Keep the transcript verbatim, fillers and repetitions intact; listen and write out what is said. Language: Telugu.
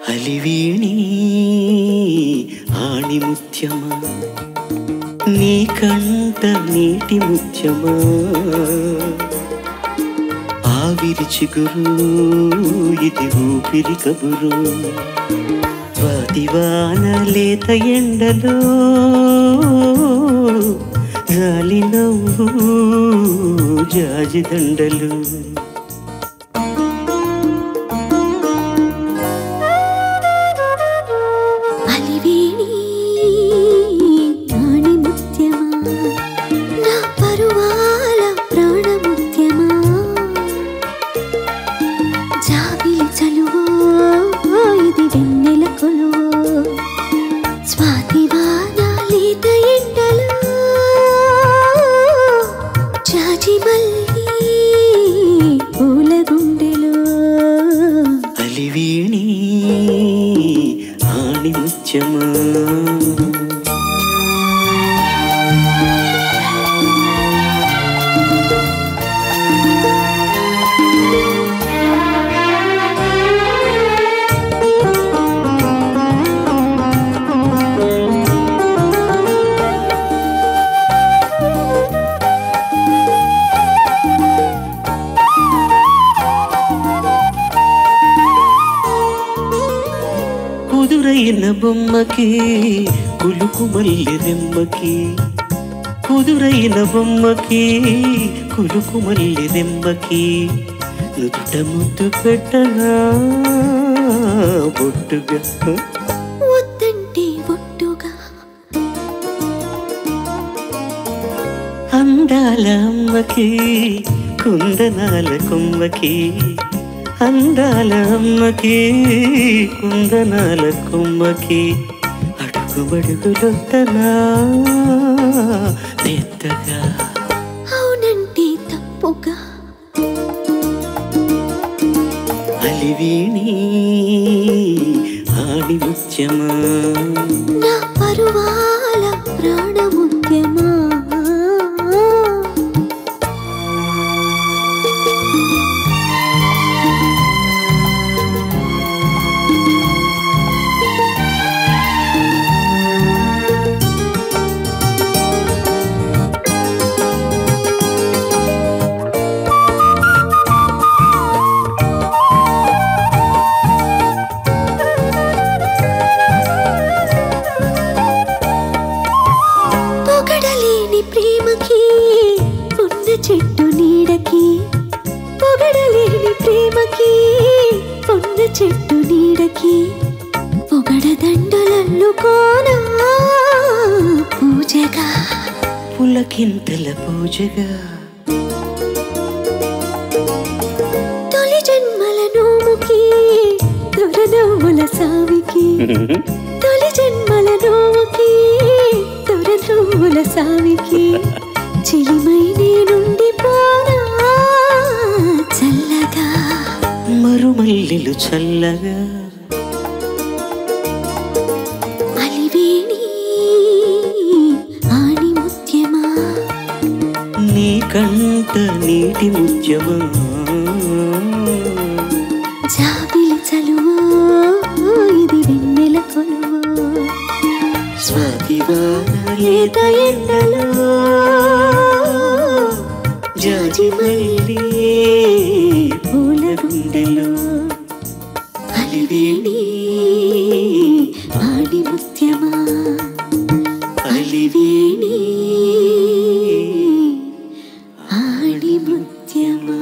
అలివీణి ఆణిముత్యమా నీ కంట నీటి ముత్యమా ఆవిరి చిగురు ఇది ఊపిరి కబురు స్వాతివాన లేత ఎండలో గాలి నవ్వు జాజి దండలు అలివీణి ఆణిముత్యమా కుదురైన బొమ్మకి కులుకు మల్లి రెమ్మకి కుదురైన బొమ్మకి కులుకు మల్లి రెమ్మకి నుదుట ముద్దు పెట్టగా బొట్టుగా వద్దంటే బొట్టుగా అందాల అమ్మకి కుందనాల కొమ్మకి అందాల అమ్మకి కుందనాల కొమ్మకి అడుగు బడుగులొద్దనా పెద్దగా అవునంటే తప్పుగా అలివీణి ఆణిముత్యమా నా పరువాల ప్రాణముత్యమా ప్రేమకి పొన్న చెట్టు నీడకి పొగడలేని ప్రేమకి పొన్న చెట్టు నీడకి పొగడ దండలల్లుకోనా పూజగా పులకింతల పూజగా తొలి జన్మల నోముకి దొరనవ్వుల సావికి తొలి జన్మల నోముకి దొరనవ్వుల సావికి చిలిమై నేనుండిపోనా చల్లగా మరుమల్లిలు చల్లగా అలివీణి ఆణిముత్యమా నీ కంట నీటి ముత్యమా జాబిలి చలువో ఇది వెన్నెల కొలువో స్వాతివాన లేత ఎండలో జాజి మల్లి పూల గుండెలో అలివీణి ఆణిముత్యమా అలివీణి ఆణిముత్యమా